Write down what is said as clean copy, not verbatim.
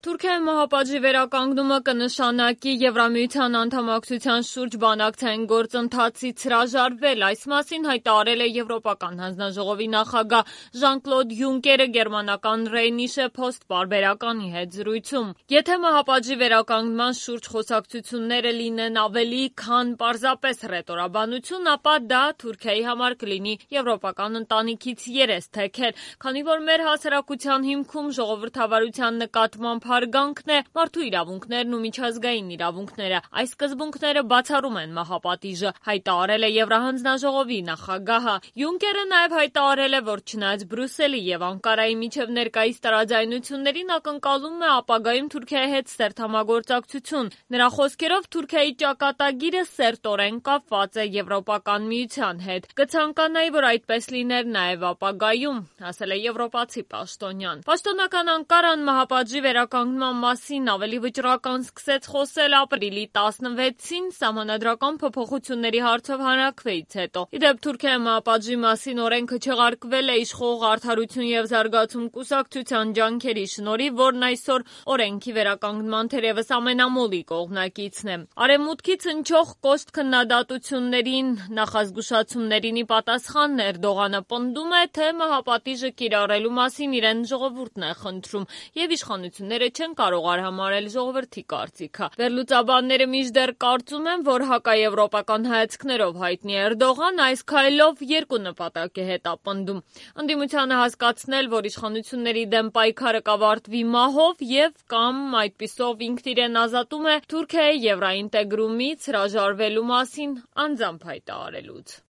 Թուրքիայի մահապատժի վերականգնումը կնշանակի Եվրամիության անդամակցության շուրջ բանակցային գործընթացից հրաժարվել։ Այս մասին հայտարարել է Եվրոպական հանձնաժողովի նախագահ Ժան-Կլոդ Յունկերը գերմանական Ռեյնիշե Փոստ պարբերականի հետ զրույցում։ Եթե մահապատժի վերականգնման շուրջ խոսակցությունները լինեն ավելի քան պարզապես հռետորաբանություն, ապա դա Թուրքիայի համար կլինի եվրոպական ընտանիքից երես թեքել, քանի որ մեր հասարակության հիմքում ժողովրդավարության նկատմամբ հարգանքն է, մարդու իրավունքներն ու միջազգային իրավունքները։ Այս սկզբունքները բացառում են մահապատիժը, հայտարարել է Եվրահանձնաժողովի նախագահը։ Յունկերը նաև հայտարարել է, որ չնայած Բրյուսելի եւ Անկարայի միջև ներկայիս տարաձայնություններին ակնկալում է ապագայում Թուրքիայի հետ սերտ համագործակցություն։ Նրա խոսքերով Թուրքիայի ճակատագիրը սերտորեն կապված է Եվրոպական միության հետ։ Կցանկանայի, որ այդպես լիներ նաև ապագայում, ասել է եվրոպացի պաշտոնյան։ Պաշտոնական Անկարան մահապատժի վերականգնման մասին ավելի վճռական սկսեց խոսել ապրիլի 16-ին սահմանադրական փոփոխությունների հարցով հանրաքվեից հետո։ Ի դեպ, Թուրքիայի մահապատժի մասին օրենքը չեղարկվել է իշխող Արդարություն եւ զարգացում կուսակցության ջանքերի շնորհիվ, որն այսօր օրենքի վերականգնման թերևս ամենամոլի կողմնակիցն է։ Արևմուտքից հնչող կոշտ քննադատություններին, նախազգուշացումներին ի պատասխան Էրդողանը պնդում է, թե մահապատիժը կիրառելու մասին իրեն ժողովուրդն է խնդրում եւ իշխանությունները չեն կարող արհամարհել ժողովրդի կարծիքը։ Վերլուծաբանները մինչդեռ կարծում են, որ հակաեվրոպական հայացքներով հայտնի Էրդողան այս քայլով երկու նպատակ է հետապնդում։ Ընդդիմությանը հասկացնել, որ իշխանությունների դեմ պայքարը կավարտվի մահով եւ կամ այդպիսով ինքն իրեն ազատում է Թուրքիայի եվրաինտեգրումից հրաժարվելու մասին անձամբ հայտարարելուց։